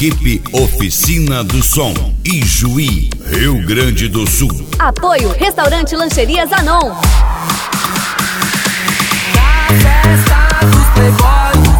Equipe Oficina do Som, Ijuí, Rio Grande do Sul. Apoio Restaurante Lancheria Zanon. Na festa dos playboys.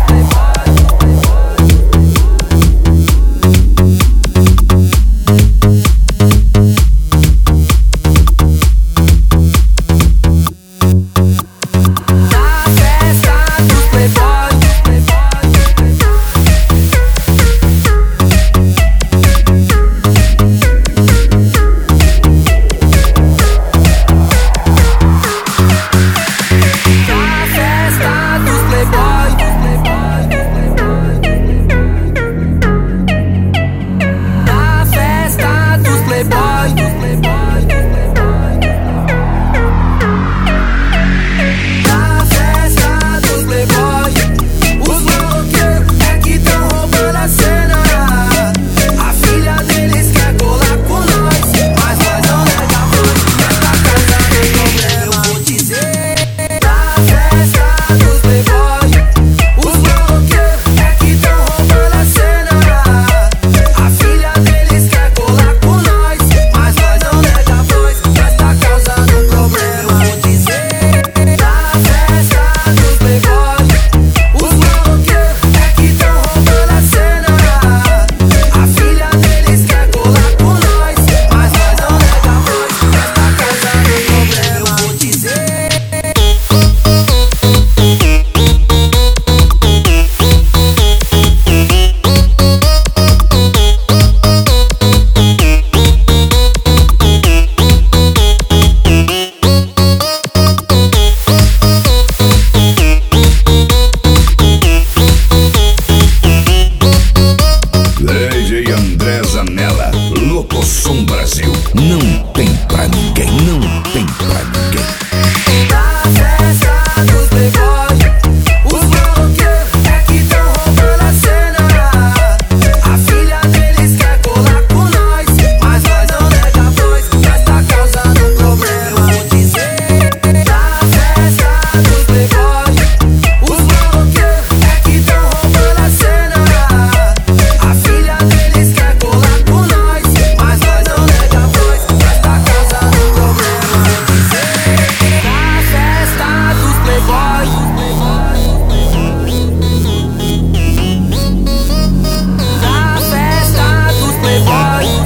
Locosom Brasil, não tem pra ninguém, não tem pra ninguém. Na festa dos playboys, os maloqueiros é que tão roubando a cena. A filha deles quer colar com nós, mas nós não nega voz, nós tá causando problema, vou dizer. Na festa dos playboys, os maloqueiros é que tão roubando a cena. A filha deles quer colar com nós, mas nós não nega voz, nós tá causando problema, vou dizer. Na festa dos playboys, na festa dos playboys.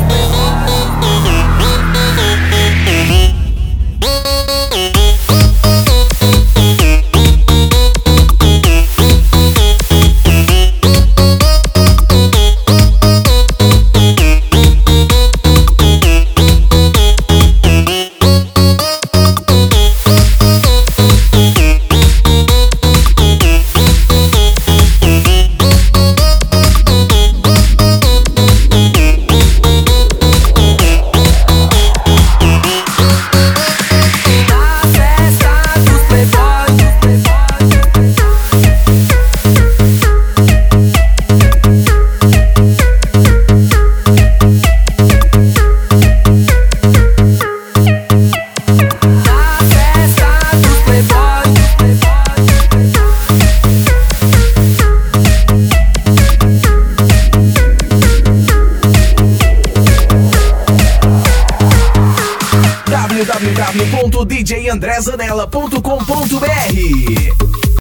www.djandrezanella.com.br